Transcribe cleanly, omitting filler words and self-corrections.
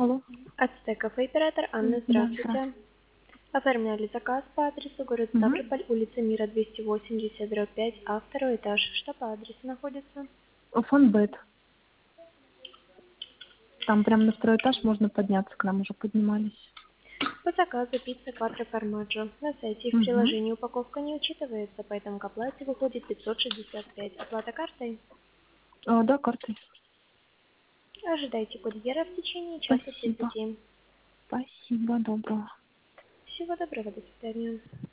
Алло. Ацтеков и оператор Анна, Да, здравствуйте. здравствуйте. Оформляли заказ по адресу город Мгм. Ставрополь, улица Мира, 280/5А, второй этаж. Что по адресу находится? Фон Бет. Там прям на второй этаж можно подняться, к нам уже поднимались. По заказу пицца Кватро Формаджо. На сайте и в Угу. приложении упаковка не учитывается, поэтому к оплате выходит 565. Оплата картой. Да, картой. Ожидайте курьера в течение часа Спасибо. 30. Спасибо, доброго. Всего доброго, до свидания.